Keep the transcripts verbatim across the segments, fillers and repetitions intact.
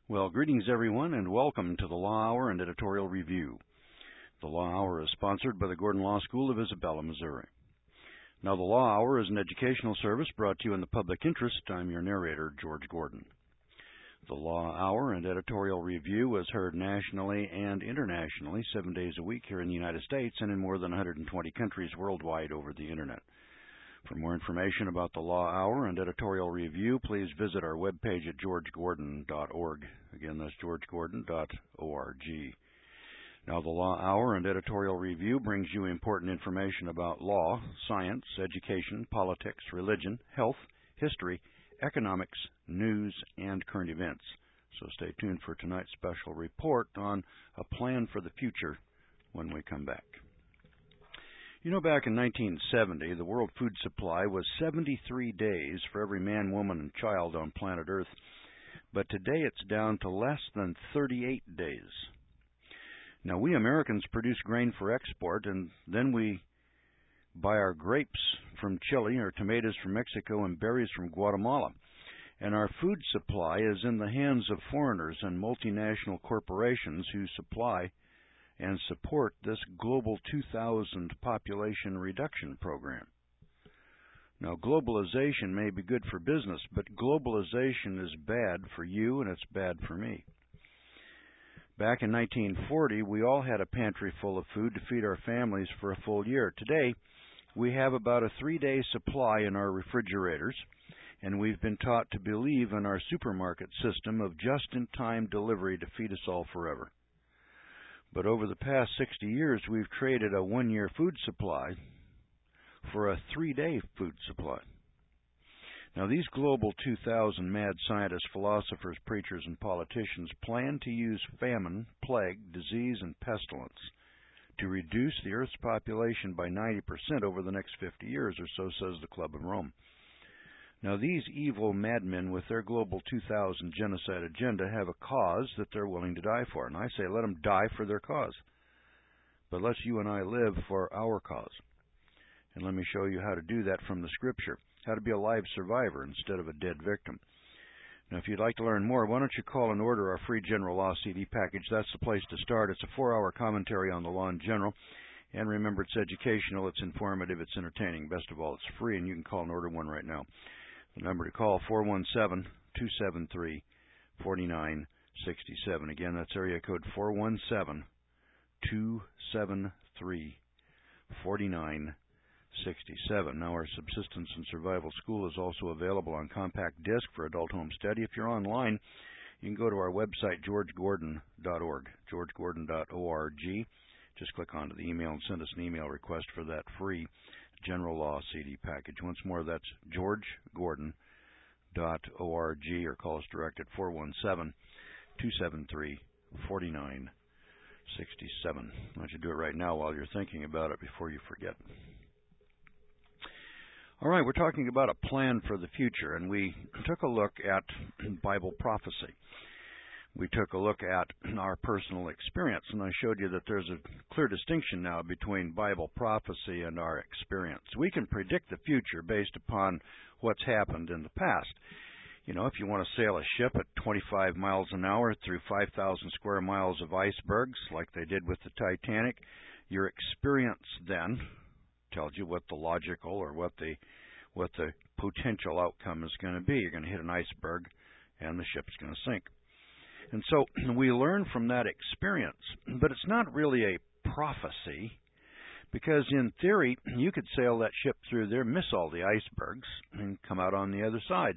Well, greetings everyone, and welcome to the Law Hour and Editorial Review. The Law Hour is sponsored by the Gordon Law School of Isabella, Missouri. Now, the Law Hour is an educational service brought to you in the public interest. I'm your narrator, George Gordon. The Law Hour and Editorial Review is heard nationally and internationally seven days a week here in the United States and in more than one hundred twenty countries worldwide over the Internet. For more information about the Law Hour and Editorial Review, please visit our webpage at george gordon dot org. Again, that's george gordon dot org. Now, the Law Hour and Editorial Review brings you important information about law, science, education, politics, religion, health, history, economics, news, and current events. So stay tuned for tonight's special report on a plan for the future when we come back. You know, back in nineteen seventy, the world food supply was seventy-three days for every man, woman, and child on planet Earth. But today it's down to less than thirty-eight days. Now, we Americans produce grain for export, and then we buy our grapes from Chile, or tomatoes from Mexico, and berries from Guatemala. And our food supply is in the hands of foreigners and multinational corporations who supply and support this Global two thousand population reduction program. Now, globalization may be good for business, but globalization is bad for you and it's bad for me. Back in nineteen forty, we all had a pantry full of food to feed our families for a full year. Today, we have about a three-day supply in our refrigerators, and we've been taught to believe in our supermarket system of just-in-time delivery to feed us all forever. But over the past sixty years, we've traded a one-year food supply for a three-day food supply. Now, these Global two thousand mad scientists, philosophers, preachers, and politicians plan to use famine, plague, disease, and pestilence to reduce the Earth's population by ninety percent over the next fifty years, or so says the Club of Rome. Now, these evil madmen with their Global two thousand genocide agenda have a cause that they're willing to die for. And I say let them die for their cause. But let's you and I live for our cause. And let me show you how to do that from the Scripture, how to be a live survivor instead of a dead victim. Now, if you'd like to learn more, why don't you call and order our free General Law C D package. That's the place to start. It's a four-hour commentary on the law in general. And remember, it's educational, it's informative, it's entertaining. Best of all, it's free, and you can call and order one right now. The number to call, four one seven, two seven three, four nine six seven. Again, that's area code four one seven, two seven three, four nine six seven. Now, our Subsistence and Survival School is also available on compact disc for adult home study. If you're online, you can go to our website, george gordon dot org, george gordon dot org. Just click onto the email and send us an email request for that free General Law C D package. Once more, that's george gordon dot org, or call us direct at four one seven, two seven three, four nine six seven. Why don't you do it right now while you're thinking about it before you forget. All right, we're talking about a plan for the future, and we took a look at Bible prophecy. We took a look at our personal experience, and I showed you that there's a clear distinction now between Bible prophecy and our experience. We can predict the future based upon what's happened in the past. You know, if you want to sail a ship at twenty-five miles an hour through five thousand square miles of icebergs, like they did with the Titanic, your experience then tells you what the logical or what the what the potential outcome is going to be. You're going to hit an iceberg, and the ship's going to sink. And so we learn from that experience, but it's not really a prophecy, because in theory, you could sail that ship through there, miss all the icebergs, and come out on the other side.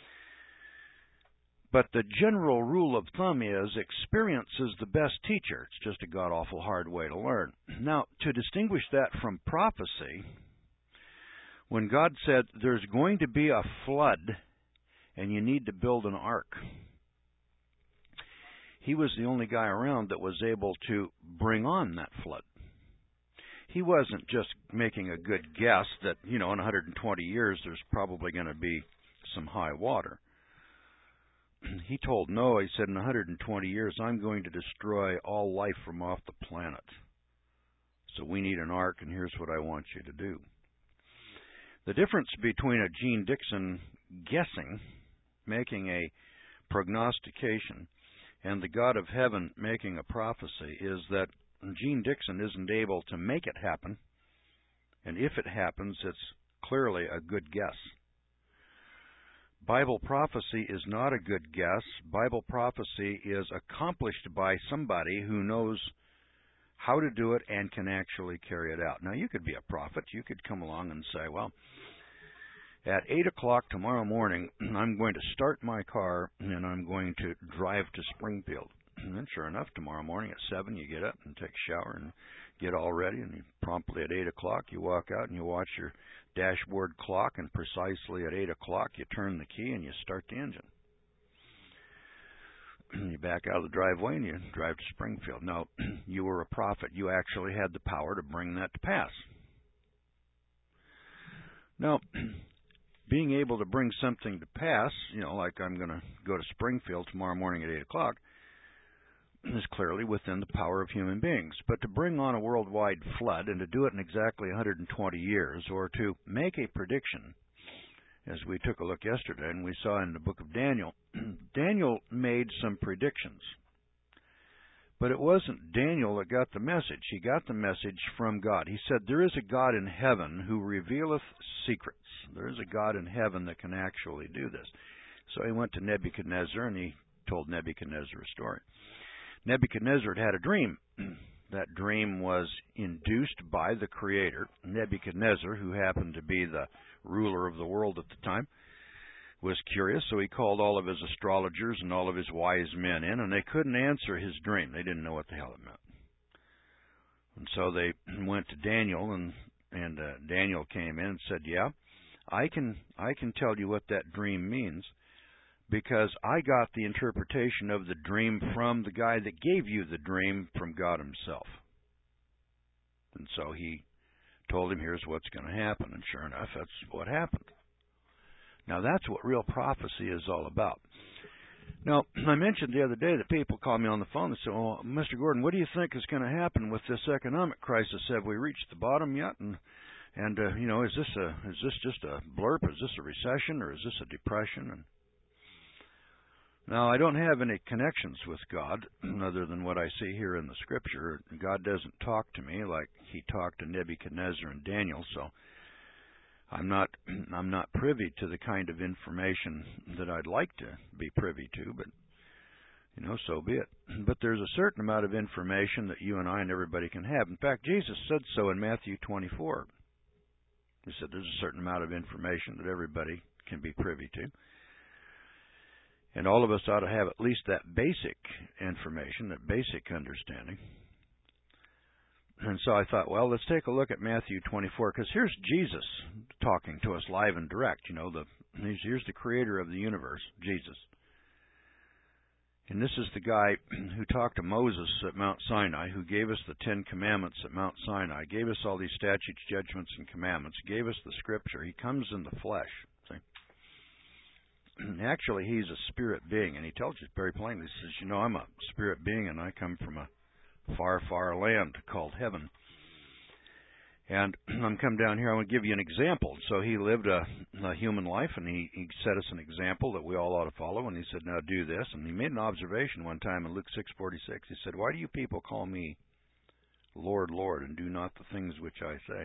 But the general rule of thumb is experience is the best teacher. It's just a god-awful hard way to learn. Now, to distinguish that from prophecy, when God said there's going to be a flood and you need to build an ark, He was the only guy around that was able to bring on that flood. He wasn't just making a good guess that, you know, in one hundred twenty years there's probably going to be some high water. He told Noah, he said, in one hundred twenty years I'm going to destroy all life from off the planet. So we need an ark, and here's what I want you to do. The difference between a Gene Dixon guessing, making a prognostication, and the God of heaven making a prophecy is that Gene Dixon isn't able to make it happen, and if it happens, it's clearly a good guess. Bible prophecy is not a good guess. Bible prophecy is accomplished by somebody who knows how to do it and can actually carry it out. Now, you could be a prophet. You could come along and say, well, at eight o'clock tomorrow morning, I'm going to start my car and I'm going to drive to Springfield. And then sure enough, tomorrow morning at seven, you get up and take a shower and get all ready, and you promptly at eight o'clock, you walk out and you watch your dashboard clock, and precisely at eight o'clock, you turn the key and you start the engine. You back out of the driveway and you drive to Springfield. Now, you were a prophet. You actually had the power to bring that to pass. Now, being able to bring something to pass, you know, like I'm going to go to Springfield tomorrow morning at eight o'clock, is clearly within the power of human beings. But to bring on a worldwide flood and to do it in exactly one hundred twenty years, or to make a prediction, as we took a look yesterday and we saw in the book of Daniel, Daniel made some predictions. But it wasn't Daniel that got the message. He got the message from God. He said, there is a God in heaven who revealeth secrets. There is a God in heaven that can actually do this. So he went to Nebuchadnezzar and he told Nebuchadnezzar a story. Nebuchadnezzar had had a dream. That dream was induced by the Creator. Nebuchadnezzar, who happened to be the ruler of the world at the time, was curious, so he called all of his astrologers and all of his wise men in, and they couldn't answer his dream. They didn't know what the hell it meant. And so they went to Daniel, and and uh, Daniel came in and said, yeah, I can I can tell you what that dream means, because I got the interpretation of the dream from the guy that gave you the dream, from God himself. And so he told him, here's what's going to happen. And sure enough, that's what happened. Now, that's what real prophecy is all about. Now, I mentioned the other day that people call me on the phone and say, well, Mister Gordon, what do you think is going to happen with this economic crisis? Have we reached the bottom yet? And, and uh, you know, is this a is this just a blurb? Is this a recession, or is this a depression? And now, I don't have any connections with God other than what I see here in the Scripture. God doesn't talk to me like he talked to Nebuchadnezzar and Daniel, so I'm not I'm not privy to the kind of information that I'd like to be privy to, but, you know, so be it. But there's a certain amount of information that you and I and everybody can have. In fact, Jesus said so in Matthew twenty-four. He said there's a certain amount of information that everybody can be privy to. And all of us ought to have at least that basic information, that basic understanding. And so I thought, well, let's take a look at Matthew twenty-four, because here's Jesus talking to us live and direct. You know, the here's the creator of the universe, Jesus. And this is the guy who talked to Moses at Mount Sinai, who gave us the Ten Commandments at Mount Sinai, gave us all these statutes, judgments, and commandments, gave us the Scripture. He comes in the flesh. See? Actually, he's a spirit being, and he tells you very plainly, he says, you know, I'm a spirit being, and I come from a far, far land called heaven. And I'm come down here, I want to give you an example. So he lived a, a human life, and he, he set us an example that we all ought to follow, and he said, now do this. And he made an observation one time in Luke six forty-six. He said, why do you people call me Lord, Lord, and do not the things which I say?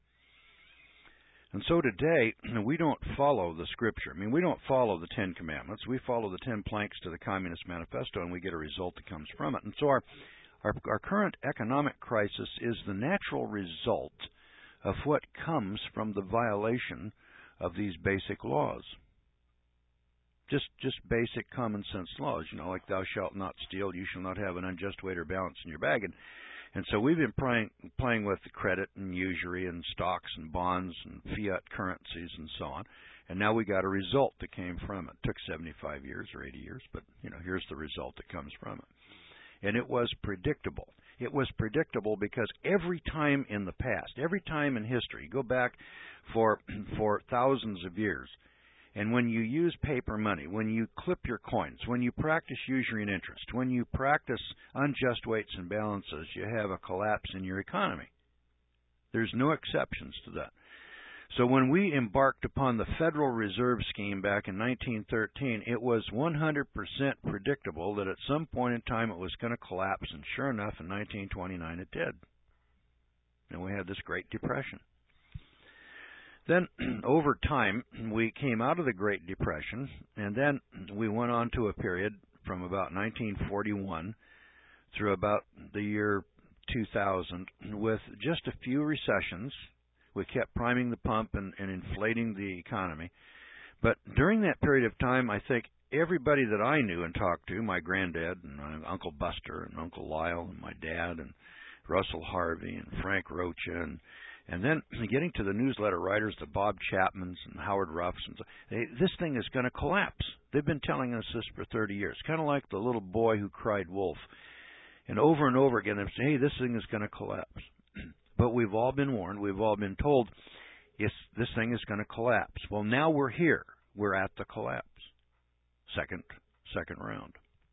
And so today, we don't follow the Scripture. I mean, we don't follow the Ten Commandments. We follow the Ten Planks to the Communist Manifesto, and we get a result that comes from it. And so our, our, our current economic crisis is the natural result of what comes from the violation of these basic laws. Just just basic common sense laws, you know, like thou shalt not steal, you shall not have an unjust weight or balance in your bag. And And so we've been playing, playing with the credit and usury and stocks and bonds and fiat currencies and so on. And now we got a result that came from it. It took seventy-five years or eighty years, but, you know, here's the result that comes from it. And it was predictable. It was predictable because every time in the past, every time in history, go back for for thousands of years, and when you use paper money, when you clip your coins, when you practice usury and interest, when you practice unjust weights and balances, you have a collapse in your economy. There's no exceptions to that. So when we embarked upon the Federal Reserve Scheme back in nineteen thirteen, it was one hundred percent predictable that at some point in time it was going to collapse, and sure enough, in nineteen twenty-nine it did. And we had this Great Depression. Then, over time, we came out of the Great Depression, and then we went on to a period from about nineteen forty-one through about the year two thousand with just a few recessions. We kept priming the pump and, and inflating the economy. But during that period of time, I think everybody that I knew and talked to, my granddad and my Uncle Buster and Uncle Lyle and my dad and Russell Harvey and Frank Rocha and And then getting to the newsletter writers, the Bob Chapmans and Howard Ruffs, and so, they, this thing is going to collapse. They've been telling us this for thirty years, kind of like the little boy who cried wolf. And over and over again, they say, hey, this thing is going to collapse. But we've all been warned. We've all been told, yes, this thing is going to collapse. Well, now we're here. We're at the collapse. Second, second round.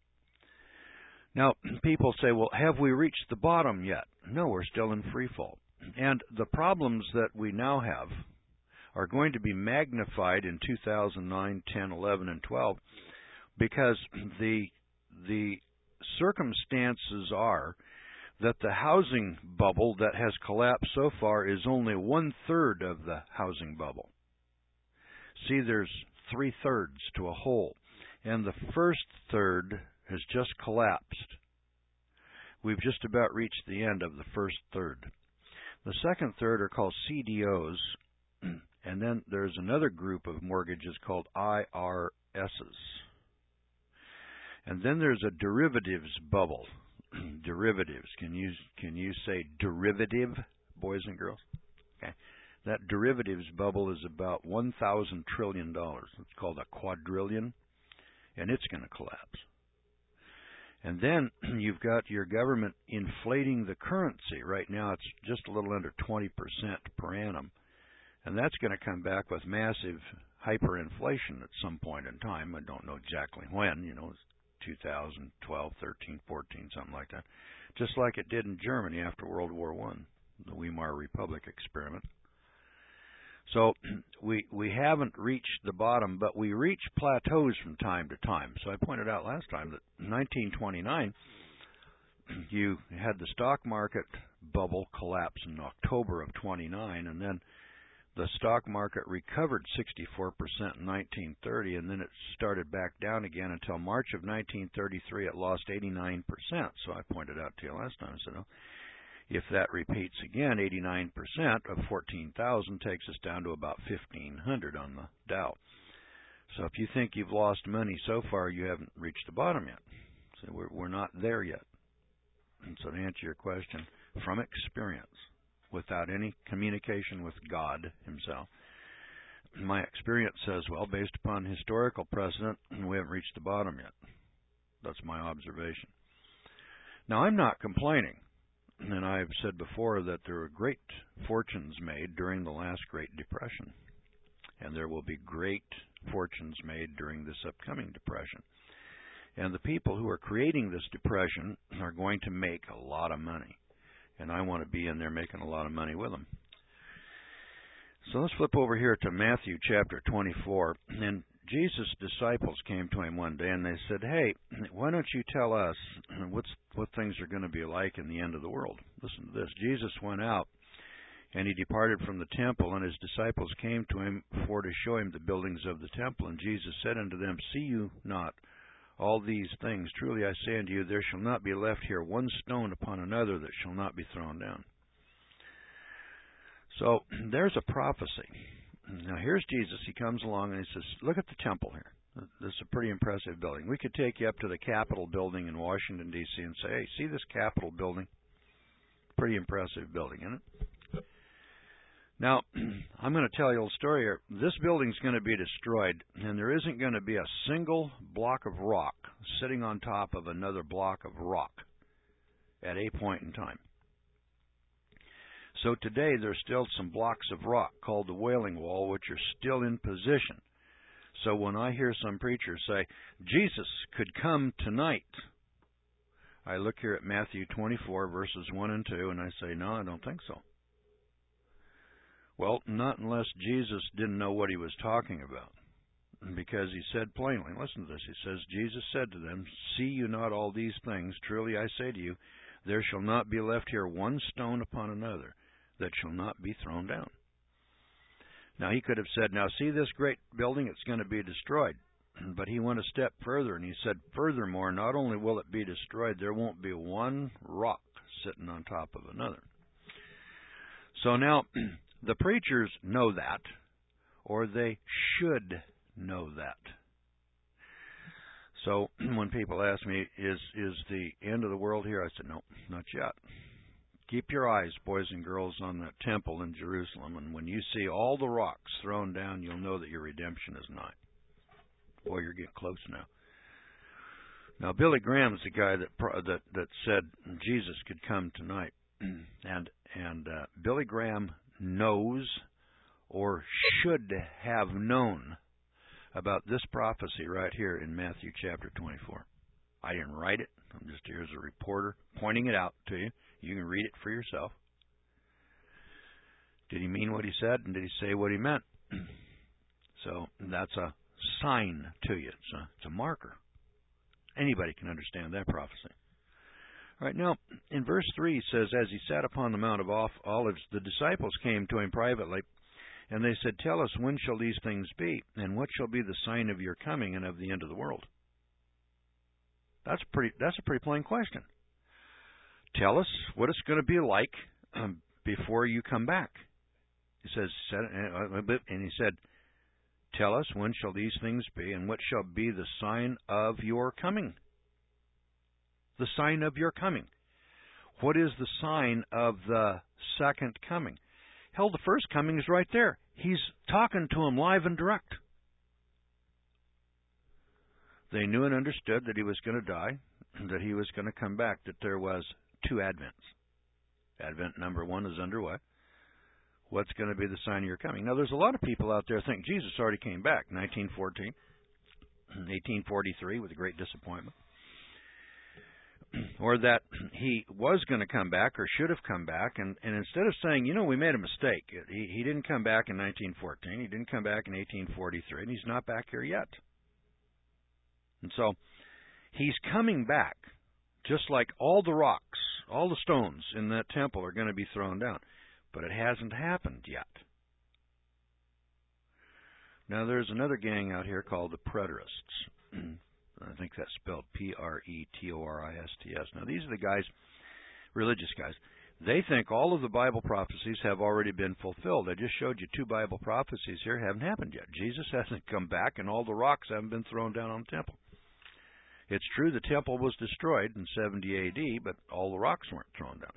Now, people say, well, have we reached the bottom yet? No, we're still in free fall. And the problems that we now have are going to be magnified in two thousand nine, ten, eleven, and twelve because the the circumstances are that the housing bubble that has collapsed so far is only one-third of the housing bubble. See, there's three-thirds to a whole, and the first third has just collapsed. We've just about reached the end of the first third. The second third are called C D Os, and then there's another group of mortgages called I R Ss. And then there's a derivatives bubble. Derivatives. Can you can you say derivative, boys and girls? Okay. That derivatives bubble is about one thousand trillion dollars. It's called a quadrillion, and it's going to collapse. And then you've got your government inflating the currency. Right now it's just a little under twenty percent per annum. And that's going to come back with massive hyperinflation at some point in time. I don't know exactly when, you know, it's two thousand twelve, thirteen, fourteen, something like that. Just like it did in Germany after World War One, the Weimar Republic experiment. So we we haven't reached the bottom, but we reach plateaus from time to time. So I pointed out last time that in nineteen twenty-nine, you had the stock market bubble collapse in October of twenty-nine, and then the stock market recovered sixty-four percent in nineteen thirty, and then it started back down again until March of nineteen thirty-three. It lost eighty-nine percent. So I pointed out to you last time, I said, oh, if that repeats again, eighty-nine percent of fourteen thousand takes us down to about fifteen hundred on the Dow. So if you think you've lost money so far, you haven't reached the bottom yet. So we're, we're not there yet. And so to answer your question, from experience, without any communication with God himself, my experience says, well, based upon historical precedent, we haven't reached the bottom yet. That's my observation. Now, I'm not complaining. And I've said before that there were great fortunes made during the last Great Depression. And there will be great fortunes made during this upcoming depression. And the people who are creating this depression are going to make a lot of money. And I want to be in there making a lot of money with them. So let's flip over here to Matthew chapter twenty-four. And Jesus' disciples came to him one day and they said, hey, why don't you tell us what's, what things are going to be like in the end of the world? Listen to this. Jesus went out and he departed from the temple, and his disciples came to him for to show him the buildings of the temple. And Jesus said unto them, see you not all these things? Truly I say unto you, there shall not be left here one stone upon another that shall not be thrown down. So there's a prophecy. Now here's Jesus. He comes along and he says, look at the temple here. This is a pretty impressive building. We could take you up to the Capitol building in Washington, D C and say, hey, see this Capitol building? Pretty impressive building, isn't it? Now, I'm going to tell you a little story here. This building's going to be destroyed, and there isn't going to be a single block of rock sitting on top of another block of rock at a point in time. So today there's still some blocks of rock called the Wailing Wall, which are still in position. So when I hear some preacher say, Jesus could come tonight, I look here at Matthew twenty-four, verses one and two, and I say, no, I don't think so. Well, not unless Jesus didn't know what he was talking about. Because he said plainly, listen to this, he says, Jesus said to them, see you not all these things? Truly I say to you, there shall not be left here one stone upon another that shall not be thrown down. Now he could have said, now see this great building, it's going to be destroyed. But he went a step further and he said, furthermore, not only will it be destroyed, there won't be one rock sitting on top of another. So now, the preachers know that, or they should know that. So when people ask me, is is the end of the world here? I said, no, not yet. Keep your eyes, boys and girls, on that temple in Jerusalem, and when you see all the rocks thrown down, you'll know that your redemption is nigh. Boy, you're getting close now. Now, Billy Graham's the guy that that that said Jesus could come tonight, and and uh, Billy Graham knows, or should have known, about this prophecy right here in Matthew chapter twenty-four. I didn't write it. I'm just here as a reporter pointing it out to you. You can read it for yourself. Did he mean what he said, and did he say what he meant? So that's a sign to you. It's a, it's a marker. Anybody can understand that prophecy. All right, now, in verse three, it says, as he sat upon the Mount of Olives, the disciples came to him privately, and they said, tell us, when shall these things be? And what shall be the sign of your coming and of the end of the world? That's pretty. That's a pretty plain question. Tell us what it's going to be like um, before you come back. He says, and he said, tell us, when shall these things be, and what shall be the sign of your coming? The sign of your coming. What is the sign of the second coming? Hell, the first coming is right there. He's talking to him live and direct. They knew and understood that he was going to die, that he was going to come back, that there was two Advents. Advent number one is underway. What's going to be the sign of your coming? Now, there's a lot of people out there who think Jesus already came back, nineteen fourteen, eighteen forty-three, with a great disappointment. Or that he was going to come back or should have come back, and, and instead of saying, you know, we made a mistake, he, he didn't come back in nineteen fourteen, he didn't come back in eighteen forty-three, and he's not back here yet. And so, he's coming back, just like all the rocks, all the stones in that temple are going to be thrown down. But it hasn't happened yet. Now, there's another gang out here called the preterists. I think that's spelled P R E T O R I S T S. Now, these are the guys, religious guys. They think all of the Bible prophecies have already been fulfilled. I just showed you two Bible prophecies here haven't happened yet. Jesus hasn't come back, and all the rocks haven't been thrown down on the temple. It's true the temple was destroyed in seventy A D, but all the rocks weren't thrown down.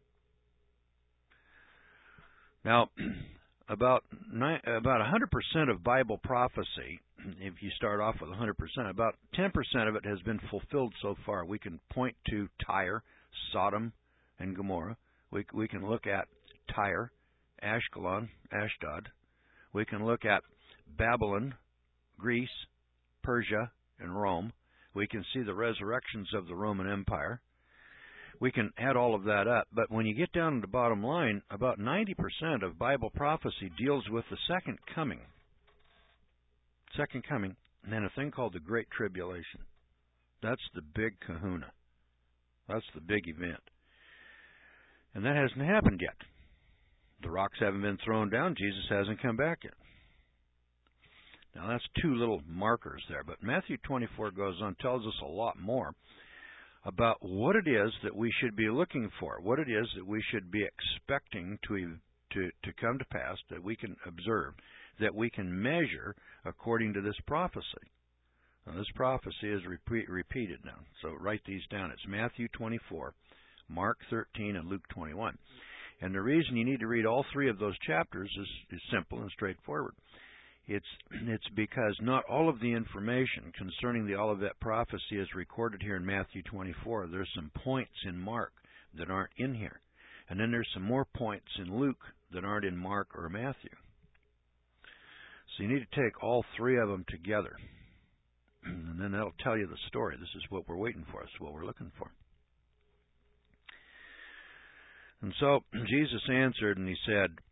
Now, about nine, about one hundred percent of Bible prophecy, if you start off with one hundred percent, about ten percent of it has been fulfilled so far. We can point to Tyre, Sodom, and Gomorrah. We, we can look at Tyre, Ashkelon, Ashdod. We can look at Babylon, Greece, Persia, and Rome. We can see the resurrections of the Roman Empire. We can add all of that up, but when you get down to the bottom line, about ninety percent of Bible prophecy deals with the second coming. Second coming, and then a thing called the Great Tribulation. That's the big kahuna. That's the big event. And that hasn't happened yet. The rocks haven't been thrown down. Jesus hasn't come back yet. Now, that's two little markers there, but Matthew twenty-four goes on, tells us a lot more about what it is that we should be looking for, what it is that we should be expecting to, to, to come to pass, that we can observe, that we can measure according to this prophecy. Now, this prophecy is repeat, repeated now, so write these down. It's Matthew twenty-four, Mark thirteen, and Luke twenty-one. And the reason you need to read all three of those chapters is, is simple and straightforward. It's it's because not all of the information concerning the Olivet prophecy is recorded here in Matthew twenty-four. There's some points in Mark that aren't in here. And then there's some more points in Luke that aren't in Mark or Matthew. So you need to take all three of them together. And then that'll tell you the story. This is what we're waiting for. This is what we're looking for. And so Jesus answered and he said,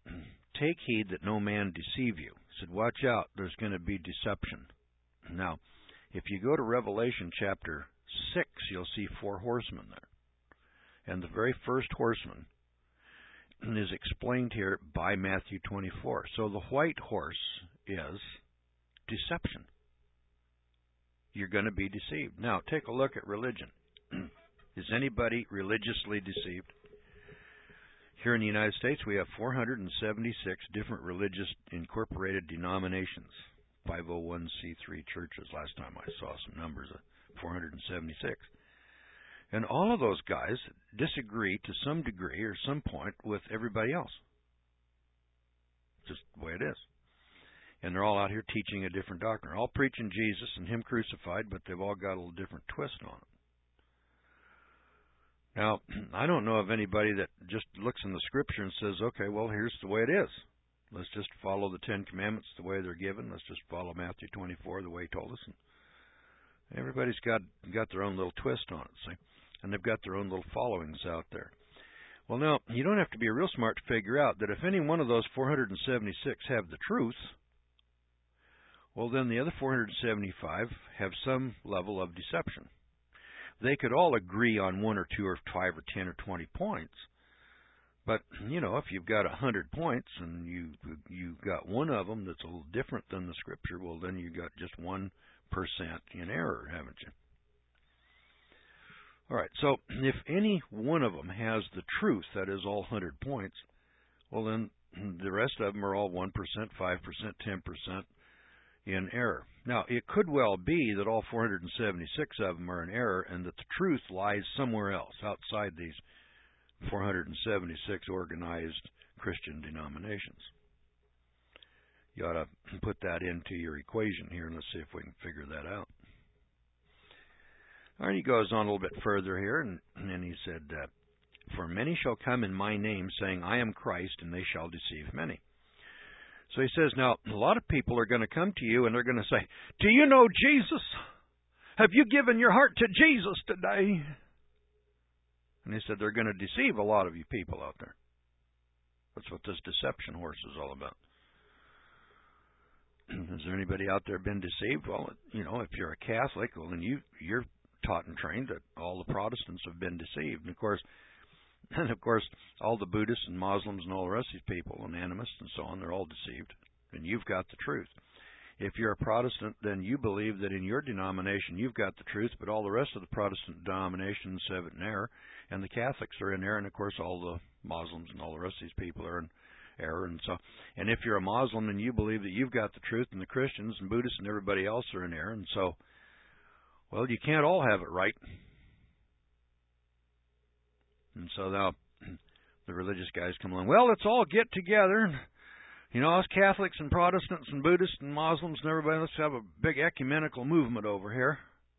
take heed that no man deceive you. He said, watch out, there's going to be deception. Now, if you go to Revelation chapter six, you'll see four horsemen there. And the very first horseman is explained here by Matthew twenty-four. So the white horse is deception. You're going to be deceived. Now, take a look at religion. Is anybody religiously deceived? Here in the United States, we have four hundred seventy-six different religious incorporated denominations, five oh one c three churches. Last time I saw some numbers of four hundred seventy-six. And all of those guys disagree to some degree or some point with everybody else. Just the way it is. And they're all out here teaching a different doctrine. They're all preaching Jesus and Him crucified, but they've all got a little different twist on it. Now, I don't know of anybody that just looks in the Scripture and says, okay, well, here's the way it is. Let's just follow the Ten Commandments the way they're given. Let's just follow Matthew twenty-four the way He told us. And everybody's got got their own little twist on it, see? And they've got their own little followings out there. Well, now, you don't have to be real smart to figure out that if any one of those four hundred seventy-six have the truth, well, then the other four hundred seventy-five have some level of deception. They could all agree on one or two or five or ten or twenty points. But, you know, if you've got a hundred points and you, you've got one of them that's a little different than the Scripture, well, then you've got just one percent in error, haven't you? All right, so if any one of them has the truth, that is all one hundred points, well, then the rest of them are all one percent, five percent, ten percent in error. Now, it could well be that all four hundred seventy-six of them are in error and that the truth lies somewhere else outside these four hundred seventy-six organized Christian denominations. You ought to put that into your equation here, and let's see if we can figure that out. All right, he goes on a little bit further here, and, and then he said, uh, for many shall come in my name, saying, I am Christ, and they shall deceive many. So he says, now, a lot of people are going to come to you, and they're going to say, do you know Jesus? Have you given your heart to Jesus today? And he said, they're going to deceive a lot of you people out there. That's what this deception horse is all about. Has there anybody out there been deceived? Well, you know, if you're a Catholic, well, then you, you're taught and trained that all the Protestants have been deceived. And, of course, and of course, all the Buddhists and Muslims and all the rest of these people, and animists and so on, they're all deceived. And you've got the truth. If you're a Protestant, then you believe that in your denomination you've got the truth, but all the rest of the Protestant denominations have it in error, and the Catholics are in error, and of course all the Muslims and all the rest of these people are in error. And so, and if you're a Muslim and you believe that you've got the truth, and the Christians and Buddhists and everybody else are in error, and so, well, you can't all have it right. And so now the religious guys come along, well, let's all get together. You know, us Catholics and Protestants and Buddhists and Muslims and everybody, let's have a big ecumenical movement over here.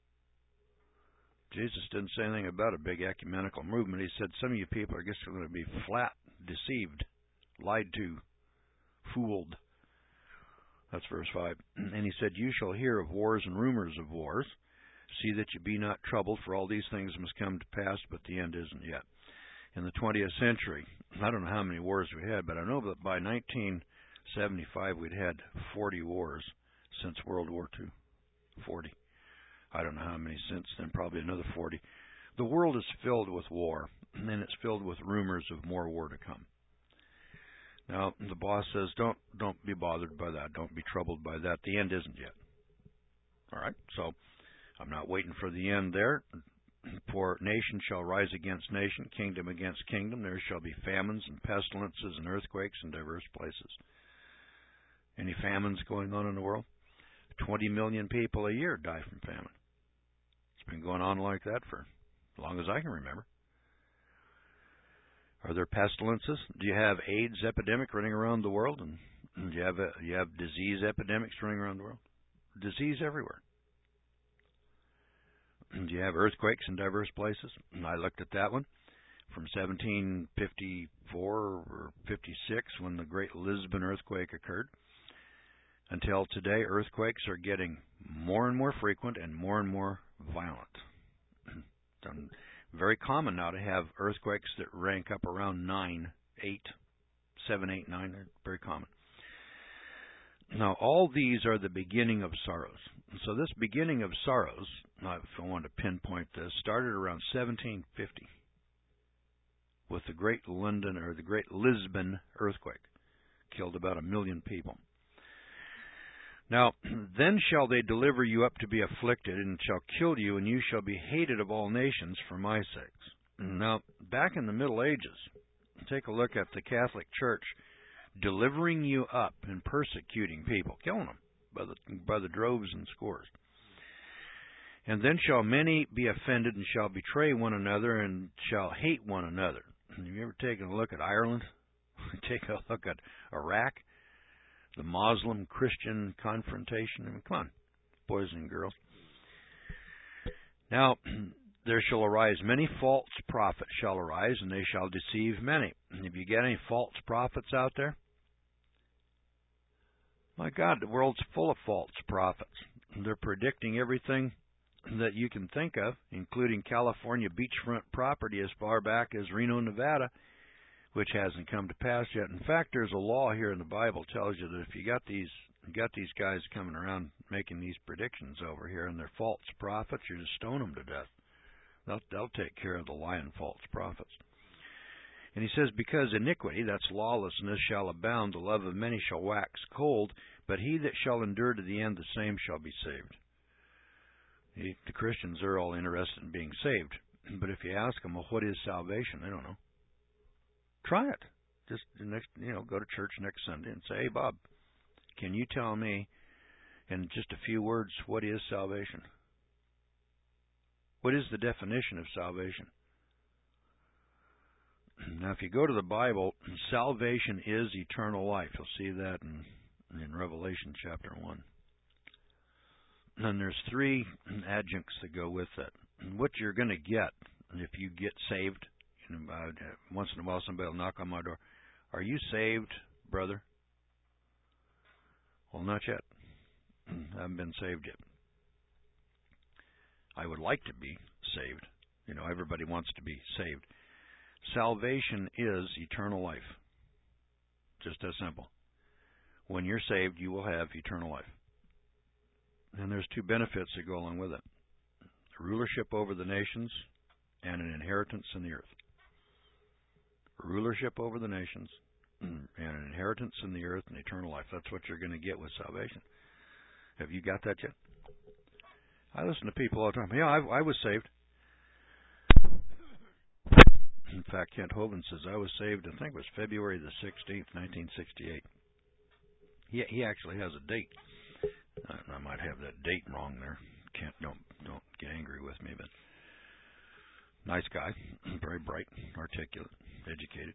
Jesus didn't say anything about a big ecumenical movement. He said some of you people are just going to be flat deceived, lied to, fooled. That's verse five. And he said, you shall hear of wars and rumors of wars. See that you be not troubled, for all these things must come to pass, but the end isn't yet. In the twentieth century, I don't know how many wars we had, but I know that by nineteen seventy-five we'd had forty wars since World War Two. forty. I don't know how many since then, probably another forty. The world is filled with war, and then it's filled with rumors of more war to come. Now, the boss says, don't don't be bothered by that. Don't be troubled by that. The end isn't yet. All right, so I'm not waiting for the end there. For nation shall rise against nation, kingdom against kingdom. There shall be famines and pestilences and earthquakes in diverse places. Any famines going on in the world? Twenty million people a year die from famine. It's been going on like that for as long as I can remember. Are there pestilences? Do you have AIDS epidemic running around the world? And do you have a, you have disease epidemics running around the world? Disease everywhere. Do you have earthquakes in diverse places? And I looked at that one from seventeen fifty-four or fifty-six when the Great Lisbon earthquake occurred until today. Earthquakes are getting more and more frequent and more and more violent. It's very common now to have earthquakes that rank up around nine, eight, seven, eight, nine, they're very common. Now, all these are the beginning of sorrows. So this beginning of sorrows, if I want to pinpoint this, started around seventeen fifty with the Great London or the Great Lisbon earthquake. Killed about a million people. Now, then shall they deliver you up to be afflicted, and shall kill you, and you shall be hated of all nations for my sakes. Now, back in the Middle Ages, take a look at the Catholic Church delivering you up and persecuting people, killing them by the, by the droves and scores. And then shall many be offended, and shall betray one another, and shall hate one another. Have you ever taken a look at Ireland? Take a look at Iraq, the Muslim-Christian confrontation. I mean, come on, boys and girls. Now, there shall arise many false prophets shall arise, and they shall deceive many. Have you got any false prophets out there? My God, the world's full of false prophets. They're predicting everything that you can think of, including California beachfront property as far back as Reno, Nevada, which hasn't come to pass yet. In fact, there's a law here in the Bible that tells you that if you got these you got these guys coming around making these predictions over here, and they're false prophets, you just stone them to death. They'll, they'll take care of the lying false prophets. And he says, because iniquity, that's lawlessness, shall abound, the love of many shall wax cold, but he that shall endure to the end, the same shall be saved. He, the Christians are all interested in being saved. But if you ask them, well, what is salvation? They don't know. Try it. Just next, you know, go to church next Sunday and say, hey, Bob, can you tell me in just a few words what is salvation? What is the definition of salvation? Now, if you go to the Bible, salvation is eternal life. You'll see that in, in Revelation chapter one. And there's three adjuncts that go with it. And what you're going to get if you get saved, you know, uh, once in a while somebody will knock on my door. Are you saved, brother? Well, not yet. I haven't been saved yet. I would like to be saved. You know, everybody wants to be saved. Salvation is eternal life. Just as simple. When you're saved, you will have eternal life. And there's two benefits that go along with it. Rulership over the nations and an inheritance in the earth. Rulership over the nations and an inheritance in the earth and eternal life. That's what you're going to get with salvation. Have you got that yet? I listen to people all the time. Yeah, I, I was saved. In fact, Kent Hovind says I was saved, I think it was February the sixteenth, nineteen sixty-eight. He, he actually has a date. I might have that date wrong there. Can't don't don't get angry with me, but nice guy, very bright, articulate, educated.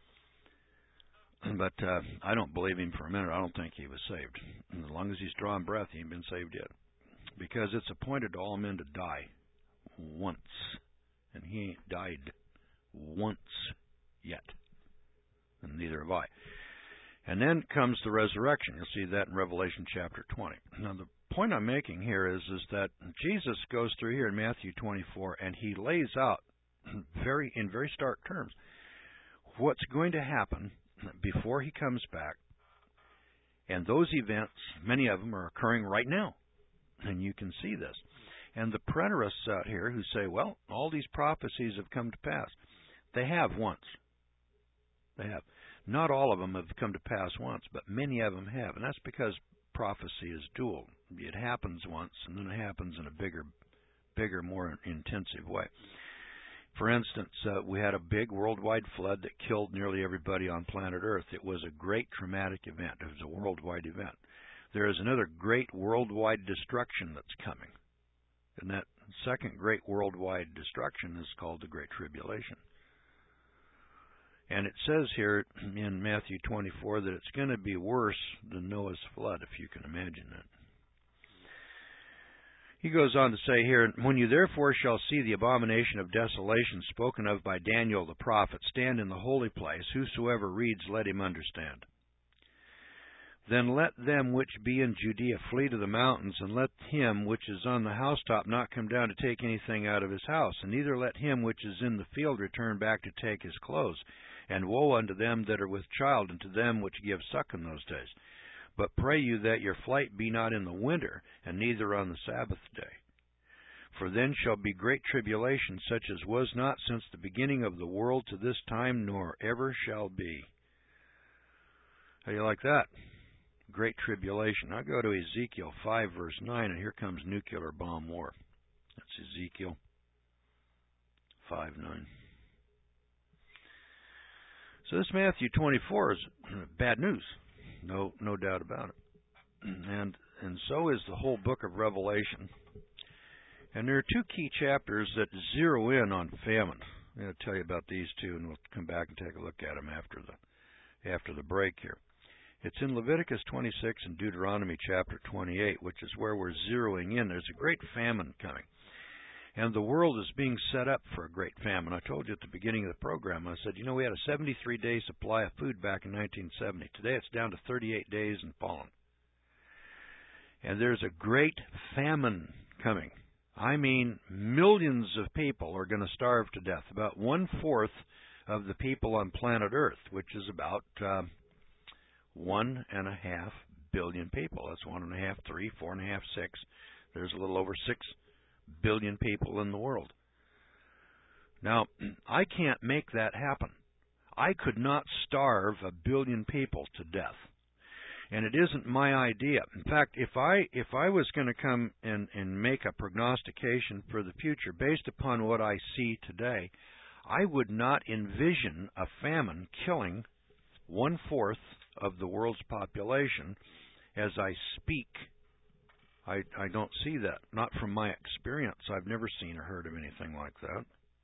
But uh, I don't believe him for a minute. I don't think he was saved. And as long as he's drawing breath, he ain't been saved yet. Because it's appointed to all men to die once, and he ain't died once yet, and neither have I. And then comes the resurrection. You'll see that in Revelation chapter twenty. Now, the point I'm making here is, is that Jesus goes through here in Matthew twenty-four, and he lays out very in very stark terms what's going to happen before he comes back. And those events, many of them are occurring right now. And you can see this. And the preterists out here who say, well, all these prophecies have come to pass. They have once. They have. Not all of them have come to pass once, but many of them have. And that's because prophecy is dual. It happens once, and then it happens in a bigger, bigger, more intensive way. For instance, uh, we had a big worldwide flood that killed nearly everybody on planet Earth. It was a great traumatic event. It was a worldwide event. There is another great worldwide destruction that's coming. And that second great worldwide destruction is called the Great Tribulation. And it says here in Matthew twenty-four that it's going to be worse than Noah's flood, if you can imagine that. He goes on to say here, when you therefore shall see the abomination of desolation spoken of by Daniel the prophet stand in the holy place, whosoever reads, let him understand. Then let them which be in Judea flee to the mountains, and let him which is on the housetop not come down to take anything out of his house, and neither let him which is in the field return back to take his clothes. And woe unto them that are with child, and to them which give suck in those days. But pray you that your flight be not in the winter, and neither on the Sabbath day. For then shall be great tribulation, such as was not since the beginning of the world to this time, nor ever shall be. How do you like that? Great tribulation. Now go to Ezekiel five, verse nine, and here comes nuclear bomb war. That's Ezekiel five, nine. So this Matthew twenty-four is bad news. No, no doubt about it. And and so is the whole book of Revelation. And there are two key chapters that zero in on famine. I'm going to tell you about these two, and we'll come back and take a look at them after the after the break here. It's in Leviticus twenty-six and Deuteronomy chapter twenty-eight, which is where we're zeroing in. There's a great famine coming. And the world is being set up for a great famine. I told you at the beginning of the program, I said, you know, we had a seventy-three day supply of food back in nineteen seventy. Today it's down to thirty-eight days and fallen. And there's a great famine coming. I mean, millions of people are going to starve to death. About one-fourth of the people on planet Earth, which is about uh, one and a half billion people. That's one and a half, three, four and a half, six. There's a little over six billion people in the world. Now, I can't make that happen. I could not starve a billion people to death. And it isn't my idea. In fact, if I if I was going to come and, and make a prognostication for the future based upon what I see today, I would not envision a famine killing one-fourth of the world's population as I speak. I, I don't see that. Not from my experience. I've never seen or heard of anything like that.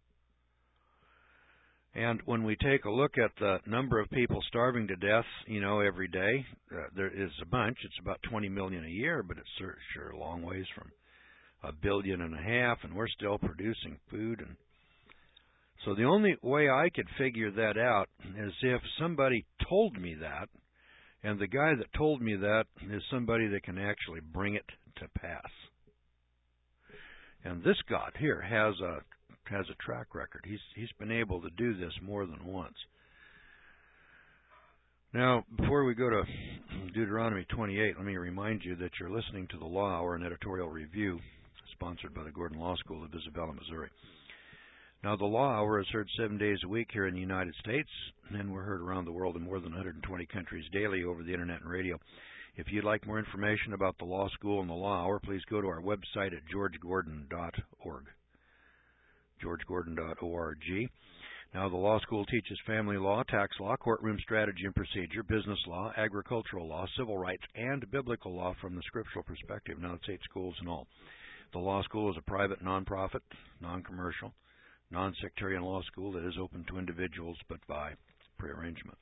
And when we take a look at the number of people starving to death, you know, every day, uh, there is a bunch. It's about twenty million a year, but it's sure, sure a long ways from a billion and a half, and we're still producing food. And so the only way I could figure that out is if somebody told me that, and the guy that told me that is somebody that can actually bring it to pass. And this God here has a has a track record. He's he's been able to do this more than once. Now, before we go to Deuteronomy twenty-eight, let me remind you that you're listening to the Law Hour, an editorial review sponsored by the Gordon Law School of Isabella, Missouri. Now, the Law Hour is heard seven days a week here in the United States, and we're heard around the world in more than one hundred twenty countries daily over the Internet and radio. If you'd like more information about the Law School and the Law Hour, please go to our website at george gordon dot org. george gordon dot org. Now, the law school teaches family law, tax law, courtroom strategy and procedure, business law, agricultural law, civil rights, and biblical law from the scriptural perspective. Now, it's eight schools in all. The law school is a private, non-profit, non-commercial, non-sectarian law school that is open to individuals but by prearrangement.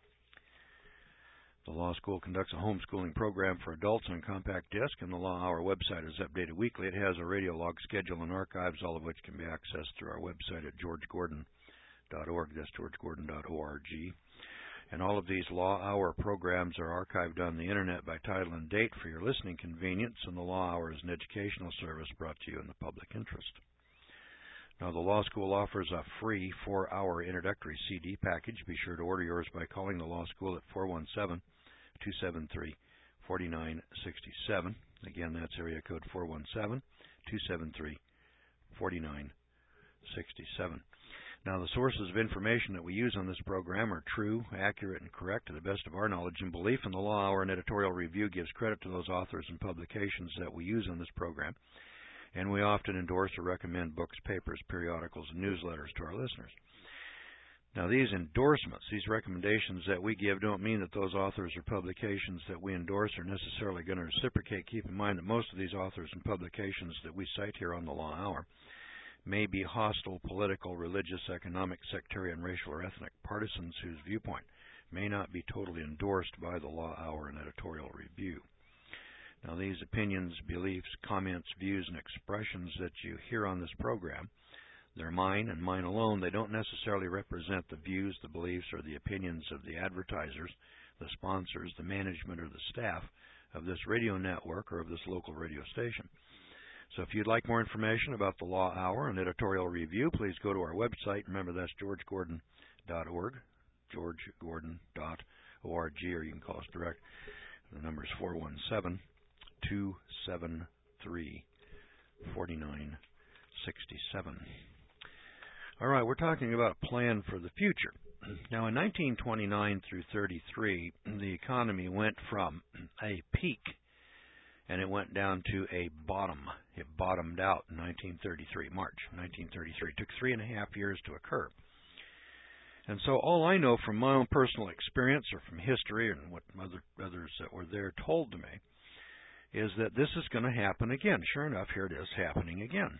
The law school conducts a homeschooling program for adults on compact disc, and the Law Hour website is updated weekly. It has a radio log schedule and archives, all of which can be accessed through our website at george gordon dot org. That's george gordon dot org. And all of these Law Hour programs are archived on the Internet by title and date for your listening convenience, and the Law Hour is an educational service brought to you in the public interest. Now, the law school offers a free four-hour introductory C D package. Be sure to order yours by calling the law school at four one seven, two seven three, four nine six seven. Again, that's area code four one seven, two seven three, four nine six seven. Now, the sources of information that we use on this program are true, accurate, and correct to the best of our knowledge and belief, and the Law Hour and editorial review gives credit to those authors and publications that we use on this program. And we often endorse or recommend books, papers, periodicals, and newsletters to our listeners. Now, these endorsements, these recommendations that we give don't mean that those authors or publications that we endorse are necessarily going to reciprocate. Keep in mind that most of these authors and publications that we cite here on the Law Hour may be hostile, political, religious, economic, sectarian, racial, or ethnic partisans whose viewpoint may not be totally endorsed by the Law Hour and editorial review. Now, these opinions, beliefs, comments, views, and expressions that you hear on this program, they're mine and mine alone. They don't necessarily represent the views, the beliefs, or the opinions of the advertisers, the sponsors, the management, or the staff of this radio network or of this local radio station. So if you'd like more information about the Law Hour and editorial review, please go to our website. Remember, that's george gordon dot org, george gordon dot org, or you can call us direct. The number is four one seven, two seven three, four nine six seven. All right, we're talking about a plan for the future. Now, in nineteen twenty-nine through thirty-three, the economy went from a peak and it went down to a bottom. It bottomed out in nineteen thirty-three, March nineteen thirty-three. It took three and a half years to occur. And so all I know from my own personal experience or from history and what other, others that were there told to me is that this is going to happen again. Sure enough, here it is happening again.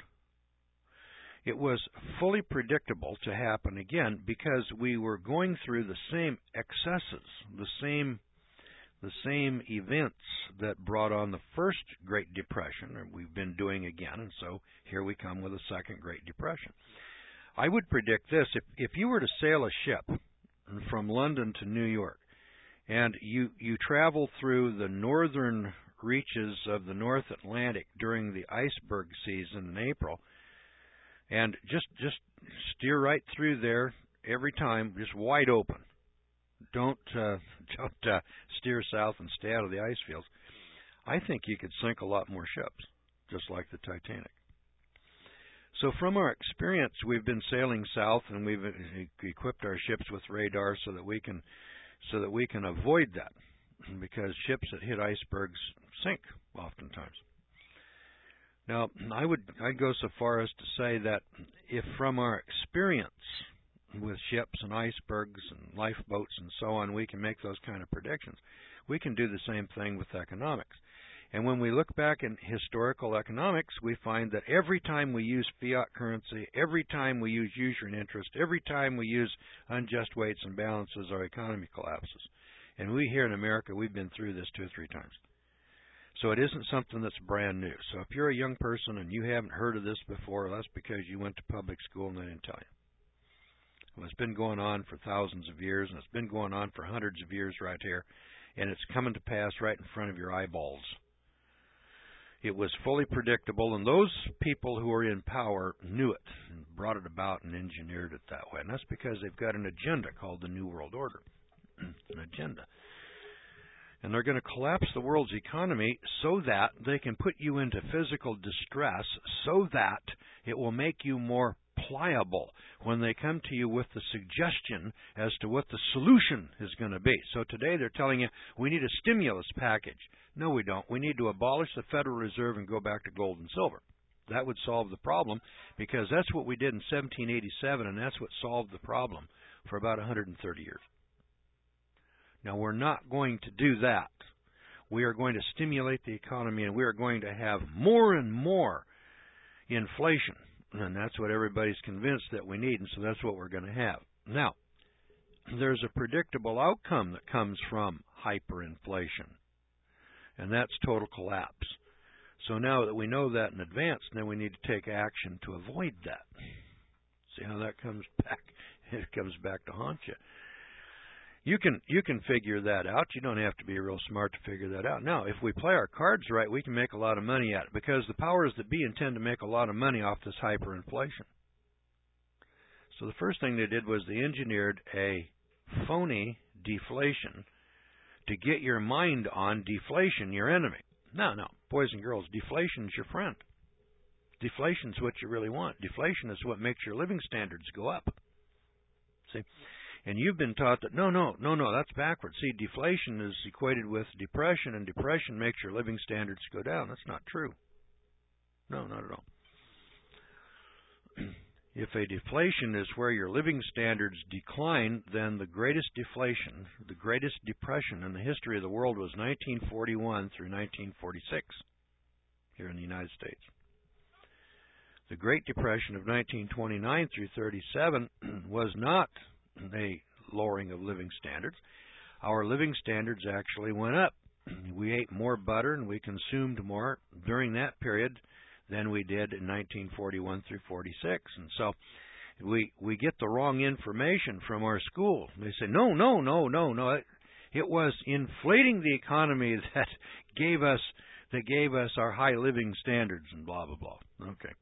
It was fully predictable to happen again because we were going through the same excesses, the same the same events that brought on the first Great Depression, and we've been doing again, and so here we come with a second Great Depression. I would predict this. If, if you were to sail a ship from London to New York, and you, you travel through the northern reaches of the North Atlantic during the iceberg season in April, and just just steer right through there every time, just wide open. Don't uh, don't uh, steer south and stay out of the ice fields. I think you could sink a lot more ships, just like the Titanic. So from our experience, we've been sailing south, and we've equipped our ships with radar so that we can so that we can avoid that, because ships that hit icebergs sink oftentimes. Now, I would I'd go so far as to say that if from our experience with ships and icebergs and lifeboats and so on, we can make those kind of predictions, we can do the same thing with economics. And when we look back in historical economics, we find that every time we use fiat currency, every time we use usury interest, every time we use unjust weights and balances, our economy collapses. And we here in America, we've been through this two or three times. So it isn't something that's brand new. So if you're a young person and you haven't heard of this before, that's because you went to public school and they didn't tell you. Well, it's been going on for thousands of years, and it's been going on for hundreds of years right here, and it's coming to pass right in front of your eyeballs. It was fully predictable, and those people who are in power knew it and brought it about and engineered it that way. And that's because they've got an agenda called the New World Order. An agenda. And they're going to collapse the world's economy so that they can put you into physical distress, so that it will make you more pliable when they come to you with the suggestion as to what the solution is going to be. So today they're telling you, we need a stimulus package. No, we don't. We need to abolish the Federal Reserve and go back to gold and silver. That would solve the problem, because that's what we did in seventeen eighty-seven, and that's what solved the problem for about one hundred thirty years. Now, we're not going to do that. We are going to stimulate the economy, and we are going to have more and more inflation. And that's what everybody's convinced that we need, and so that's what we're going to have. Now, there's a predictable outcome that comes from hyperinflation, and that's total collapse. So now that we know that in advance, then we need to take action to avoid that. See how that comes back? It comes back to haunt you. You can you can figure that out. You don't have to be real smart to figure that out. Now, if we play our cards right, we can make a lot of money at it, because the powers that be intend to make a lot of money off this hyperinflation. So the first thing they did was they engineered a phony deflation to get your mind on deflation, your enemy. No, no, boys and girls, deflation is your friend. Deflation is what you really want. Deflation is what makes your living standards go up. See? And you've been taught that, no, no, no, no, that's backwards. See, deflation is equated with depression, and depression makes your living standards go down. That's not true. No, not at all. If a deflation is where your living standards decline, then the greatest deflation, the greatest depression in the history of the world was nineteen forty-one through nineteen forty-six here in the United States. The Great Depression of nineteen twenty-nine through thirty-seven was not a lowering of living standards. Our living standards actually went up. We ate more butter and we consumed more during that period than we did in nineteen forty-one through forty-six. And so we we get the wrong information from our school. They say, no, no, no, no, no. It was inflating the economy that gave us that gave us our high living standards and blah blah blah. Okay.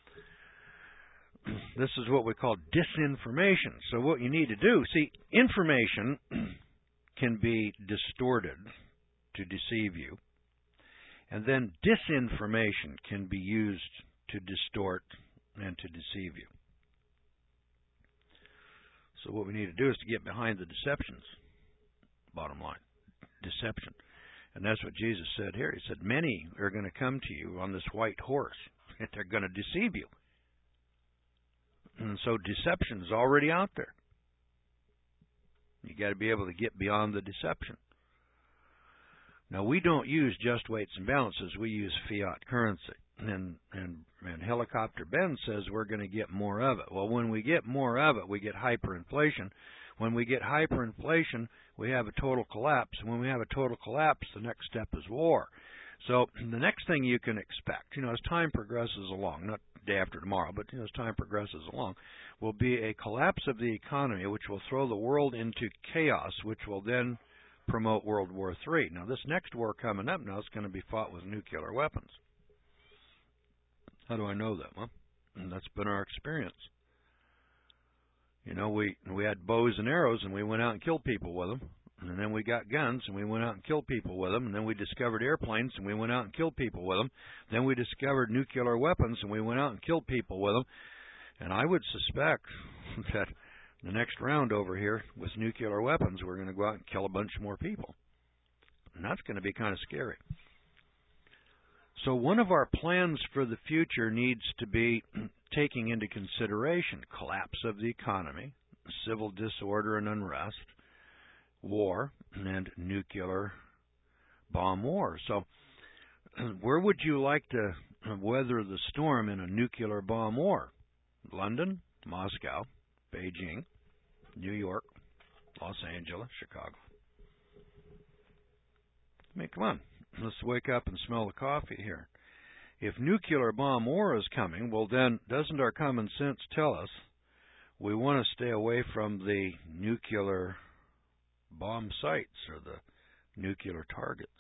This is what we call disinformation. So what you need to do, see, information can be distorted to deceive you, and then disinformation can be used to distort and to deceive you. So what we need to do is to get behind the deceptions, bottom line, deception. And that's what Jesus said here. He said, many are going to come to you on this white horse, and they're going to deceive you. And so deception is already out there. You got to be able to get beyond the deception. Now, we don't use just weights and balances. We use fiat currency. And, and, and Helicopter Ben says we're going to get more of it. Well, when we get more of it, we get hyperinflation. When we get hyperinflation, we have a total collapse. And when we have a total collapse, the next step is war. So the next thing you can expect, you know, as time progresses along, not day after tomorrow, but you know, as time progresses along, will be a collapse of the economy, which will throw the world into chaos, which will then promote World War Three. Now, this next war coming up now is going to be fought with nuclear weapons. How do I know that? Well, that's been our experience. You know, we we had bows and arrows, and we went out and killed people with them. And then we got guns, and we went out and killed people with them. And then we discovered airplanes, and we went out and killed people with them. Then we discovered nuclear weapons, and we went out and killed people with them. And I would suspect that the next round over here with nuclear weapons, we're going to go out and kill a bunch more people. And that's going to be kind of scary. So one of our plans for the future needs to be taking into consideration collapse of the economy, civil disorder and unrest, war, and nuclear bomb war. So where would you like to weather the storm in a nuclear bomb war? London, Moscow, Beijing, New York, Los Angeles, Chicago. I mean, come on. Let's wake up and smell the coffee here. If nuclear bomb war is coming, well then, doesn't our common sense tell us we want to stay away from the nuclear bomb sites or the nuclear targets?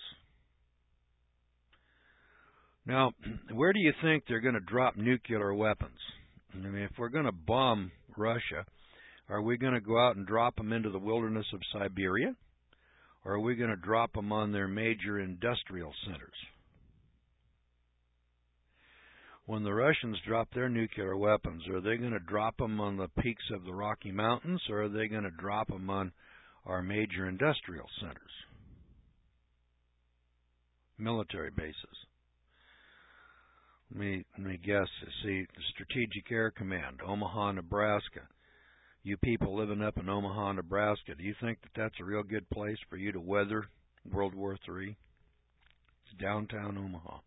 Now, where do you think they're going to drop nuclear weapons? I mean, if we're going to bomb Russia, are we going to go out and drop them into the wilderness of Siberia? Or are we going to drop them on their major industrial centers? When the Russians drop their nuclear weapons, are they going to drop them on the peaks of the Rocky Mountains, or are they going to drop them on our major industrial centers? Military bases. Let me, let me guess. See, the Strategic Air Command, Omaha, Nebraska. You people living up in Omaha, Nebraska, do you think that that's a real good place for you to weather World War Three? It's downtown Omaha.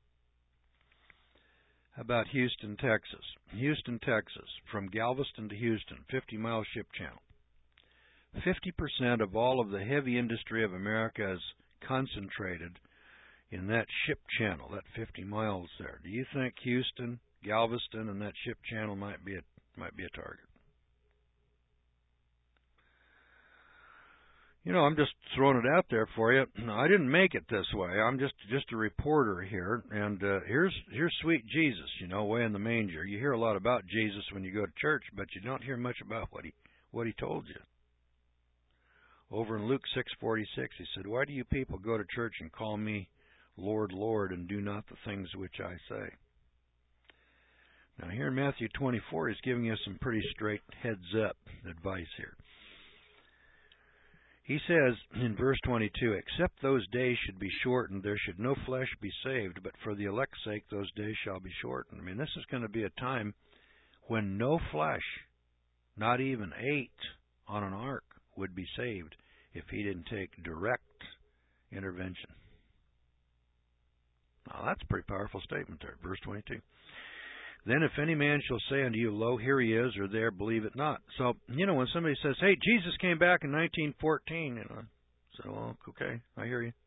How about Houston, Texas? Houston, Texas, from Galveston to Houston, fifty mile ship channel. fifty percent of all of the heavy industry of America is concentrated in that ship channel, that fifty miles there. Do you think Houston, Galveston, and that ship channel might be a, might be a target? You know, I'm just throwing it out there for you. I didn't make it this way. I'm just just a reporter here, and uh, here's here's sweet Jesus, you know, way in the manger. You hear a lot about Jesus when you go to church, but you don't hear much about what he what he told you. Over in Luke six forty-six, he said, "Why do you people go to church and call me Lord, Lord, and do not the things which I say?" Now here in Matthew twenty-four, he's giving us some pretty straight heads-up advice here. He says in verse twenty-two, "Except those days should be shortened, there should no flesh be saved, but for the elect's sake those days shall be shortened." I mean, this is going to be a time when no flesh, not even eight on an ark, would be saved if he didn't take direct intervention. Now, that's a pretty powerful statement there, verse twenty-two. "Then if any man shall say unto you, Lo, here he is, or there, believe it not." So, you know, when somebody says, "Hey, Jesus came back in nineteen fourteen, you know, so, well, okay, I hear you.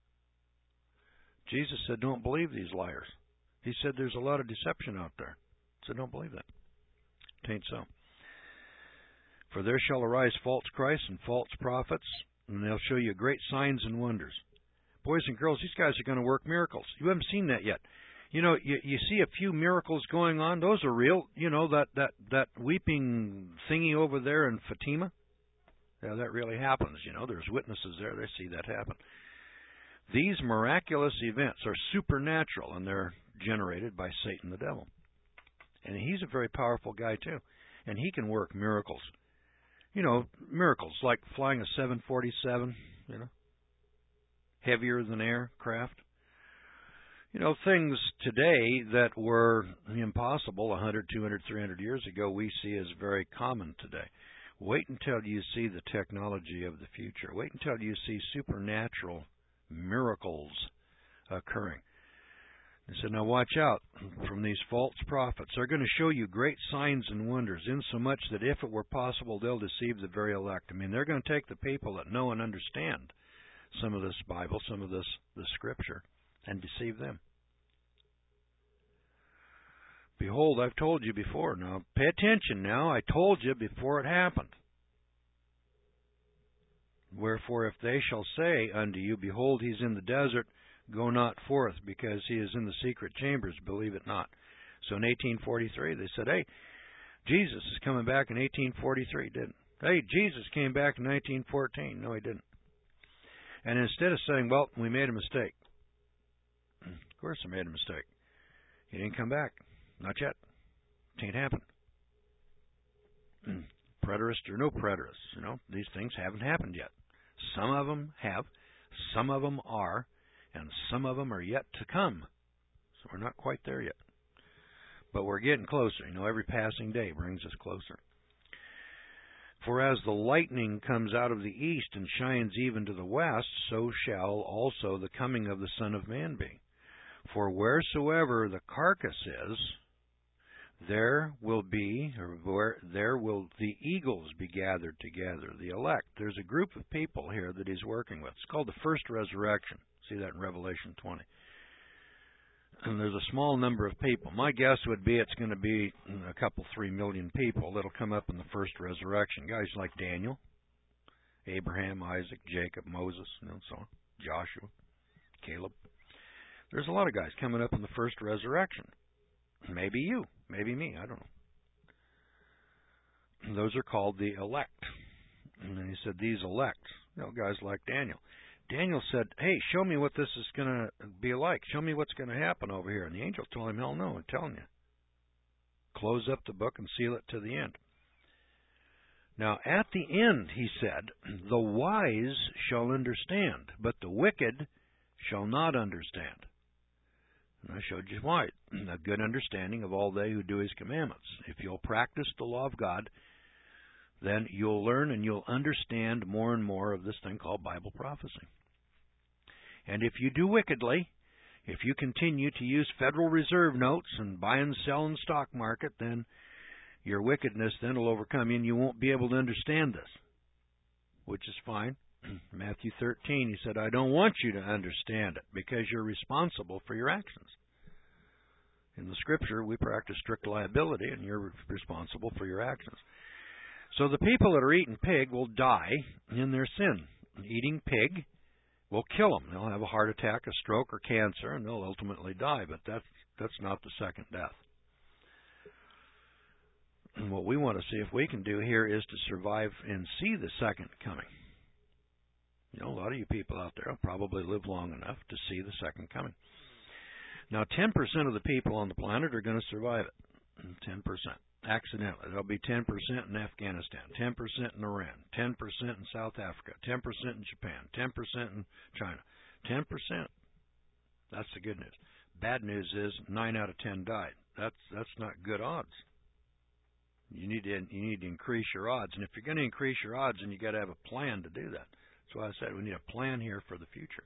Jesus said, don't believe these liars. He said there's a lot of deception out there. So don't believe that. It ain't so. "For there shall arise false Christs and false prophets, and they'll show you great signs and wonders. Boys and girls, these guys are going to work miracles. You haven't seen that yet. You know, you, you see a few miracles going on. Those are real. You know, that, that, that weeping thingy over there in Fatima? Yeah, that really happens. You know, there's witnesses there. They see that happen. These miraculous events are supernatural, and they're generated by Satan the devil. And he's a very powerful guy, too. And he can work miracles. You know, miracles like flying a seven forty-seven, you know, heavier than air craft. You know, things today that were impossible one hundred, two hundred, three hundred years ago, we see as very common today. Wait until you see the technology of the future. Wait until you see supernatural miracles occurring. He said, now watch out from these false prophets. They're going to show you great signs and wonders, insomuch that if it were possible, they'll deceive the very elect. I mean, they're going to take the people that know and understand some of this Bible, some of this, this Scripture, and deceive them. Behold, I've told you before. Now, pay attention now. I told you before it happened. Wherefore, if they shall say unto you, behold, he's in the desert, go not forth, because he is in the secret chambers, believe it not. So in eighteen forty-three, they said, hey, Jesus is coming back in eighteen forty-three, didn't. Hey, Jesus came back in nineteen fourteen. No, he didn't. And instead of saying, well, we made a mistake. Of course they made a mistake. He didn't come back. Not yet. It ain't happened. Preterist or no preterist, you know, these things haven't happened yet. Some of them have, some of them are, and some of them are yet to come. So we're not quite there yet. But we're getting closer. You know, every passing day brings us closer. For as the lightning comes out of the east and shines even to the west, so shall also the coming of the Son of Man be. For wheresoever the carcass is, there will be, or where, there will the eagles be gathered together, the elect. There's a group of people here that he's working with. It's called the first resurrection. See that in Revelation twenty. And there's a small number of people. My guess would be it's going to be a couple, three million people that'll come up in the first resurrection. Guys like Daniel, Abraham, Isaac, Jacob, Moses, you know, so on, Joshua, Caleb. There's a lot of guys coming up in the first resurrection. Maybe you, maybe me, I don't know. Those are called the elect. And then he said, these elect, you know, guys like Daniel. Daniel said, hey, show me what this is going to be like. Show me what's going to happen over here. And the angel told him, hell no, I'm telling you. Close up the book and seal it to the end. Now, at the end, he said, the wise shall understand, but the wicked shall not understand. And I showed you why. A good understanding of all they who do his commandments. If you'll practice the law of God, then you'll learn and you'll understand more and more of this thing called Bible prophecy. And if you do wickedly, if you continue to use Federal Reserve notes and buy and sell in the stock market, then your wickedness then will overcome you and you won't be able to understand this, which is fine. Matthew thirteen, he said, I don't want you to understand it because you're responsible for your actions. In the Scripture, we practice strict liability, and you're responsible for your actions. So the people that are eating pig will die in their sin. Eating pig will kill them. They'll have a heart attack, a stroke, or cancer, and they'll ultimately die, but that's, that's not the second death. And what we want to see if we can do here is to survive and see the second coming. You know, a lot of you people out there will probably live long enough to see the second coming. Now, ten percent of the people on the planet are going to survive it. ten percent. Accidentally. There'll be ten percent in Afghanistan, ten percent in Iran, ten percent in South Africa, ten percent in Japan, ten percent in China. ten percent. That's the good news. Bad news is nine out of ten died. That's that's not good odds. You need to you need to increase your odds. And if you're going to increase your odds, then you got to have a plan to do that. That's why I said we need a plan here for the future.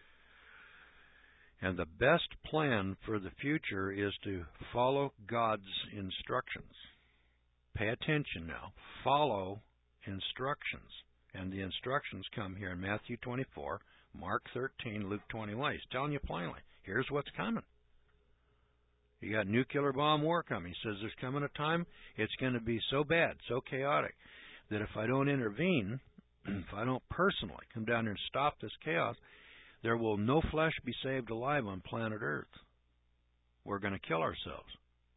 And the best plan for the future is to follow God's instructions. Pay attention now. Follow instructions. And the instructions come here in Matthew twenty-four, Mark thirteen, Luke twenty-one. He's telling you plainly, here's what's coming. You got nuclear bomb war coming. He says there's coming a time it's going to be so bad, so chaotic, that if I don't intervene, if I don't personally come down here and stop this chaos, there will no flesh be saved alive on planet Earth. We're going to kill ourselves.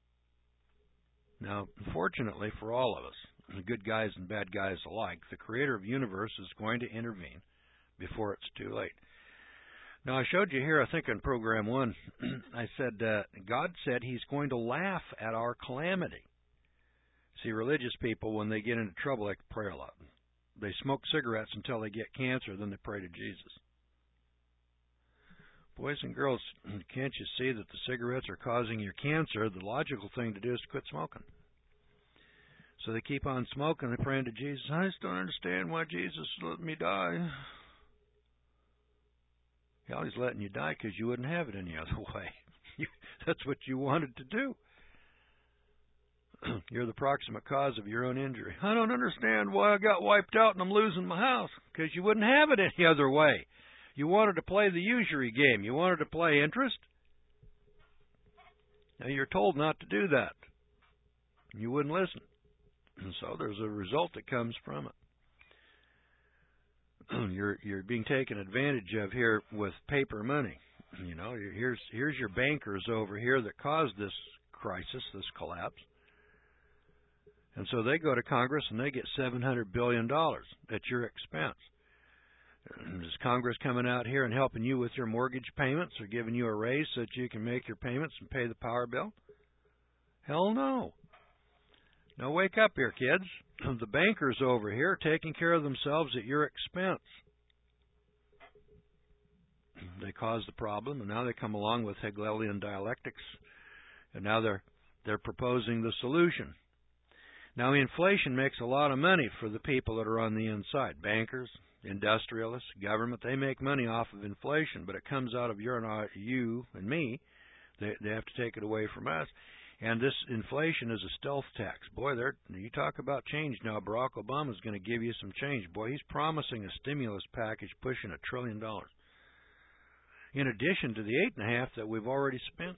Now, unfortunately for all of us, good guys and bad guys alike, the Creator of the universe is going to intervene before it's too late. Now, I showed you here, I think in program one, I said, uh, God said He's going to laugh at our calamity. See, religious people, when they get into trouble, they pray a lot. They smoke cigarettes until they get cancer, then they pray to Jesus. Boys and girls, can't you see that the cigarettes are causing your cancer? The logical thing to do is to quit smoking. So they keep on smoking, they're praying to Jesus. I just don't understand why Jesus let me die. Well, He's letting you die because you wouldn't have it any other way. That's what you wanted to do. You're the proximate cause of your own injury. I don't understand why I got wiped out and I'm losing my house. Because you wouldn't have it any other way. You wanted to play the usury game. You wanted to play interest. Now you're told not to do that. You wouldn't listen. And so there's a result that comes from it. You're you're being taken advantage of here with paper money. You know, here's here's your bankers over here that caused this crisis, this collapse. And so they go to Congress and they get seven hundred billion dollars at your expense. Is Congress coming out here and helping you with your mortgage payments or giving you a raise so that you can make your payments and pay the power bill? Hell no. Now wake up here, kids. The bankers over here are taking care of themselves at your expense. They caused the problem, and now they come along with Hegelian dialectics, and now they're they're proposing the solution. Now, inflation makes a lot of money for the people that are on the inside. Bankers, industrialists, government, they make money off of inflation, but it comes out of your and you and me. They, they have to take it away from us. And this inflation is a stealth tax. Boy, you talk about change now. Barack Obama is going to give you some change. Boy, he's promising a stimulus package pushing a trillion dollars. In addition to the eight and a half that we've already spent.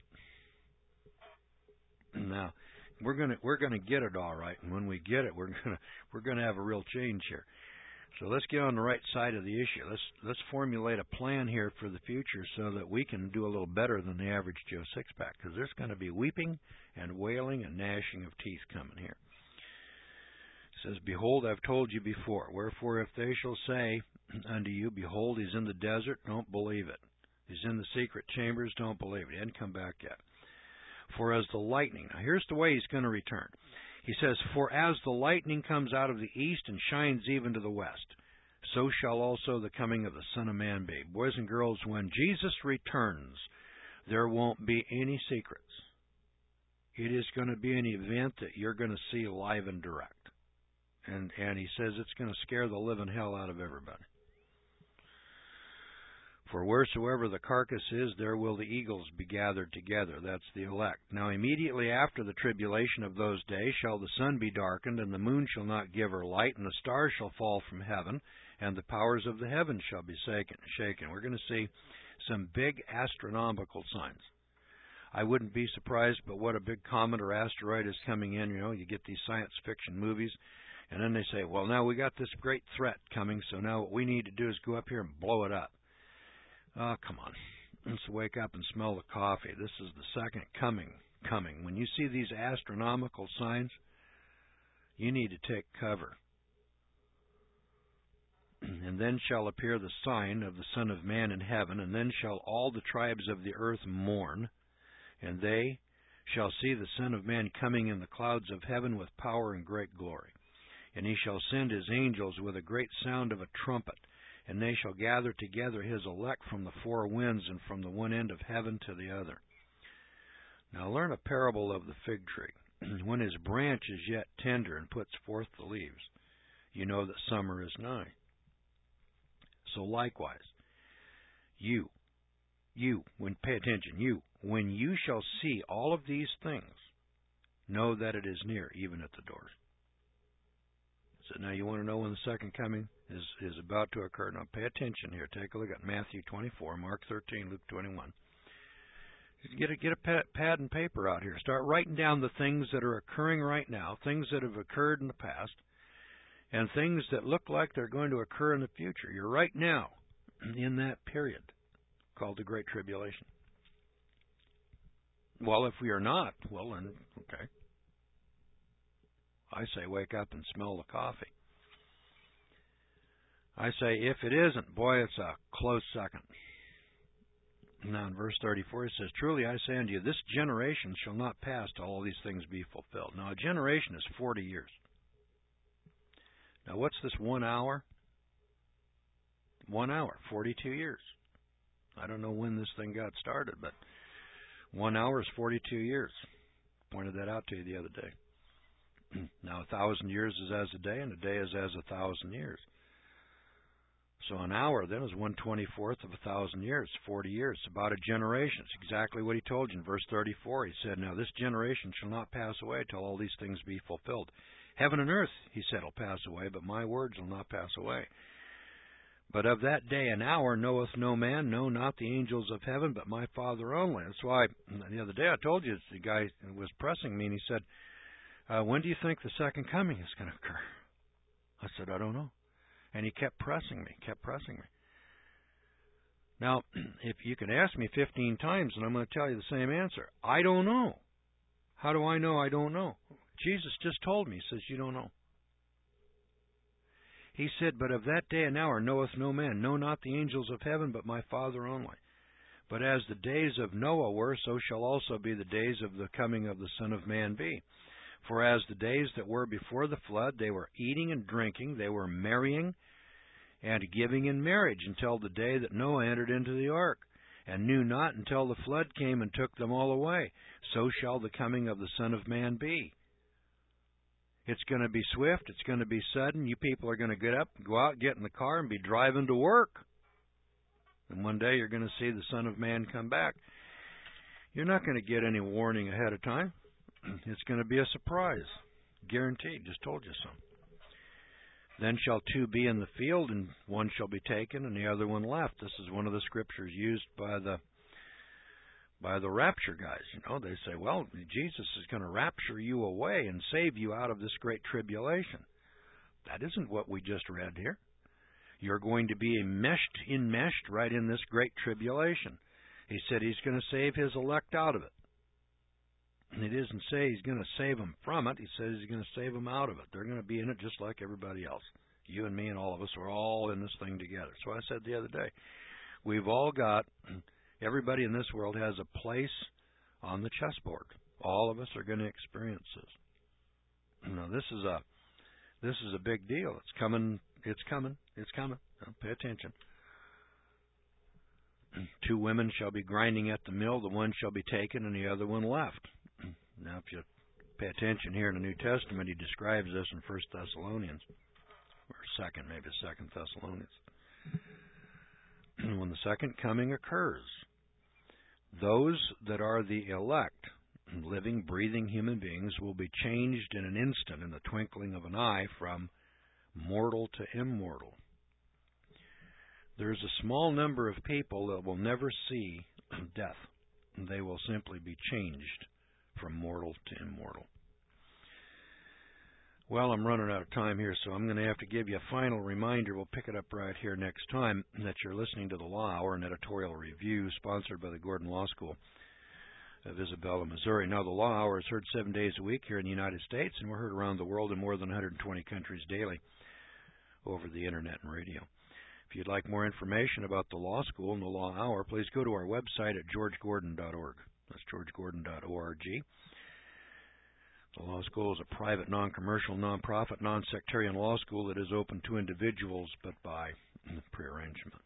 Now, we're gonna we're gonna get it all right, and when we get it, we're gonna we're gonna have a real change here. So let's get on the right side of the issue. Let's let's formulate a plan here for the future so that we can do a little better than the average Joe Sixpack, because there's going to be weeping and wailing and gnashing of teeth coming here. It says, "Behold, I've told you before. Wherefore, if they shall say unto you, Behold, he's in the desert, don't believe it. He's in the secret chambers, don't believe it." He hasn't come back yet. For as the lightning, now here's the way he's going to return. He says, "For as the lightning comes out of the east and shines even to the west, so shall also the coming of the Son of Man be." Boys and girls, when Jesus returns, there won't be any secrets. It is going to be an event that you're going to see live and direct. And, and he says it's going to scare the living hell out of everybody. "For wheresoever the carcass is, there will the eagles be gathered together." That's the elect. "Now immediately after the tribulation of those days shall the sun be darkened, and the moon shall not give her light, and the stars shall fall from heaven, and the powers of the heavens shall be shaken." We're going to see some big astronomical signs. I wouldn't be surprised, but what a big comet or asteroid is coming in. You know, you get these science fiction movies, and then they say, well, now we got this great threat coming, so now what we need to do is go up here and blow it up. Oh, come on. Let's wake up and smell the coffee. This is the second coming coming. When you see these astronomical signs, you need to take cover. "And then shall appear the sign of the Son of Man in heaven, and then shall all the tribes of the earth mourn, and they shall see the Son of Man coming in the clouds of heaven with power and great glory. And he shall send his angels with a great sound of a trumpet, and they shall gather together his elect from the four winds and from the one end of heaven to the other." Now learn a parable of the fig tree. "When his branch is yet tender and puts forth the leaves, you know that summer is nigh. So likewise, you, you, when pay attention, you, when you shall see all of these things, know that it is near, even at the doors." So now you want to know when the second coming is, is about to occur. Now pay attention here. Take a look at Matthew twenty-four, Mark thirteen, Luke twenty-one. Get a, get a pad and paper out here. Start writing down the things that are occurring right now, things that have occurred in the past, and things that look like they're going to occur in the future. You're right now in that period called the Great Tribulation. Well, if we are not, well then, okay. I say wake up and smell the coffee. I say if it isn't, boy, it's a close second. Now in verse thirty-four it says, truly I say unto you, this generation shall not pass till all these things be fulfilled. Now a generation is forty years. Now what's this one hour? One hour, forty-two years. I don't know when this thing got started, but one hour is forty-two years. Pointed that out to you the other day. Now a thousand years is as a day, and a day is as a thousand years. So an hour then is one twenty-fourth of a thousand years, forty years, about a generation. It's exactly what he told you in verse thirty-four. He said, now this generation shall not pass away till all these things be fulfilled. Heaven and earth, he said, will pass away, but my words will not pass away. But of that day and hour knoweth no man, no, not the angels of heaven, but my Father only. That's why the other day I told you, the guy was pressing me, and he said, uh, when do you think the second coming is going to occur? I said, I don't know. And he kept pressing me, kept pressing me. Now, if you can ask me fifteen times, and I'm going to tell you the same answer, I don't know. How do I know I don't know? Jesus just told me. He says, you don't know. He said, but of that day and hour knoweth no man, no, not the angels of heaven, but my Father only. But as the days of Noah were, so shall also be the days of the coming of the Son of Man be. For as the days that were before the flood, they were eating and drinking, they were marrying and giving in marriage until the day that Noah entered into the ark, and knew not until the flood came and took them all away. So shall the coming of the Son of Man be. It's going to be swift. It's going to be sudden. You people are going to get up, go out, get in the car, and be driving to work. And one day you're going to see the Son of Man come back. You're not going to get any warning ahead of time. It's going to be a surprise. Guaranteed. Just told you so. Then shall two be in the field, and one shall be taken, and the other one left. This is one of the scriptures used by the by the rapture guys. You know, they say, well, Jesus is going to rapture you away and save you out of this great tribulation. That isn't what we just read here. You're going to be enmeshed, enmeshed right in this great tribulation. He said he's going to save his elect out of it. And he doesn't say he's going to save them from it. He says he's going to save them out of it. They're going to be in it just like everybody else. You and me and all of us are all in this thing together. So I said the other day, we've all got, everybody in this world has a place on the chessboard. All of us are going to experience this. Now this is a this is a big deal. It's coming. It's coming. It's coming. Now, pay attention. Two women shall be grinding at the mill. The one shall be taken, and the other one left. Now, if you pay attention here in the New Testament, he describes this in First Thessalonians, or second, maybe Second Thessalonians. When the second coming occurs, those that are the elect, living, breathing human beings, will be changed in an instant, in the twinkling of an eye, from mortal to immortal. There's a small number of people that will never see death. They will simply be changed from mortal to immortal. Well, I'm running out of time here, so I'm going to have to give you a final reminder. We'll pick it up right here next time, that you're listening to the Law Hour, an editorial review sponsored by the Gordon Law School of Isabella, Missouri. Now, the Law Hour is heard seven days a week here in the United States, and we're heard around the world in more than one hundred twenty countries daily over the Internet and radio. If you'd like more information about the Law School and the Law Hour, please go to our website at george gordon dot org. That's george gordon dot org. The Law School is a private, non-commercial, non-profit, non-sectarian law school that is open to individuals, but by prearrangement.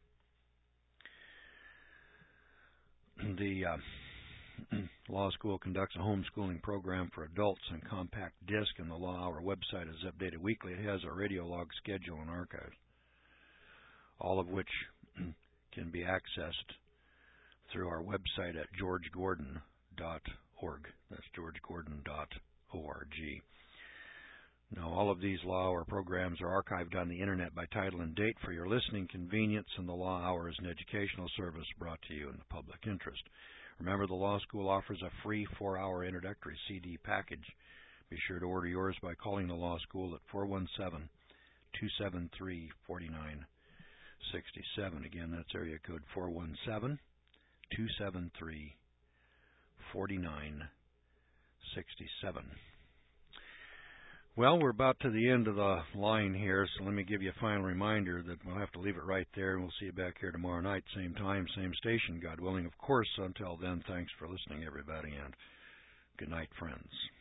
The uh, Law School conducts a homeschooling program for adults on compact disc, and the Law Hour website is updated weekly. It has a radio log schedule and archives, all of which can be accessed through our website at george gordon dot org. That's george gordon dot org. Now, all of these Law Hour programs are archived on the Internet by title and date for your listening convenience, and the Law Hour is an educational service brought to you in the public interest. Remember, the Law School offers a free four-hour introductory C D package. Be sure to order yours by calling the Law School at four one seven, two seven three, four nine six seven. Again, that's area code four one seven, two seven three, four nine six seven. Well, we're about to the end of the line here, so let me give you a final reminder that we'll have to leave it right there, and we'll see you back here tomorrow night, same time, same station, God willing. Of course, until then, thanks for listening, everybody, and good night, friends.